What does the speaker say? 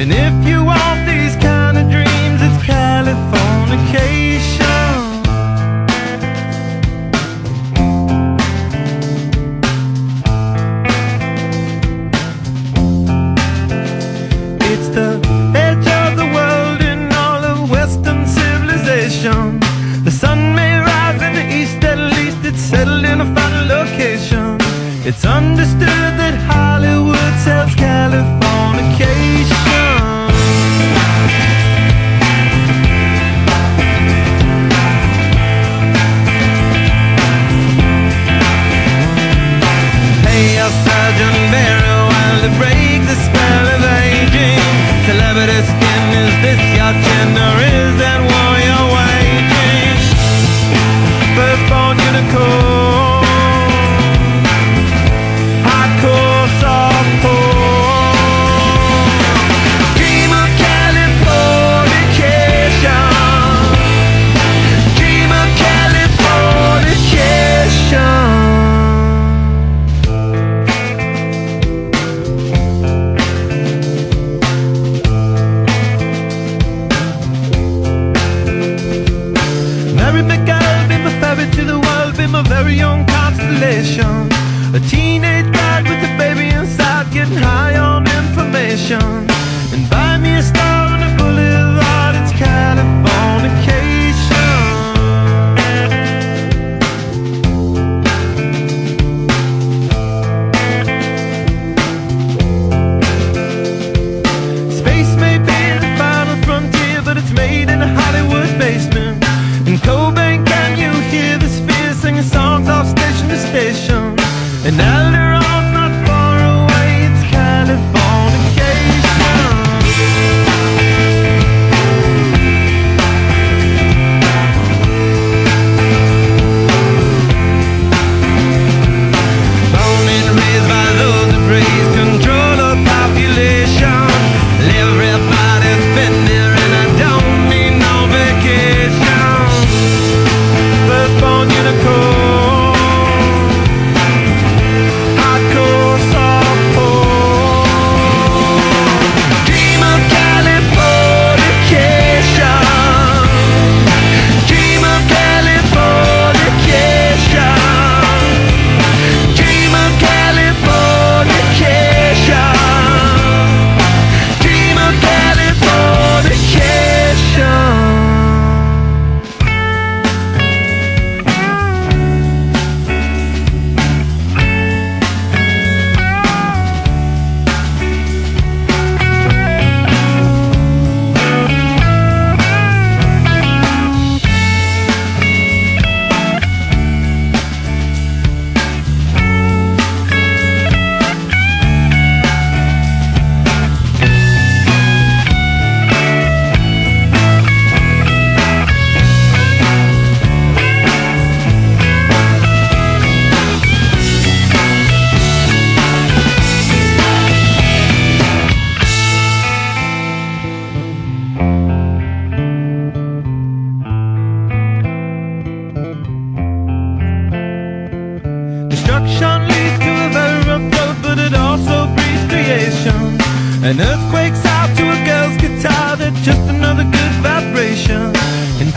And if you want these kind of dreams, it's Californication. It's the edge of the world in all of Western civilization. The sun may rise in the east, at least it's settled in a final location. It's understood that Hollywood sells Californication. Pay your surgeon very well to break the spell of aging. Celebrity skin, is this your gender? Is that war you're waging? Firstborn unicorn, hardcore softcore. Dream of Californication. Dream of Californication. Marry me, girl, be my ferry to the world, be my very own constellation. A teenage bride with a baby inside, getting high on information. And buy me a star on a boulevard, it's Californication. Space may be the final frontier, but it's made in a Hollywood basement. In Cobain, can you hear the spheres singing songs off station to station? And Alderon's not far away, it's Californication. Born and raised by those that praise control of population. Everybody's been there and I don't need no vacation. Firstborn unicorn, hardcore softcore. Dream of Californication. Dream of Californication. Dream of Californication. Dream of Californication. Destruction leads to a very rough road, but it also breeds creation. An earthquake's out to a girl's guitar, that's just another good vibration. And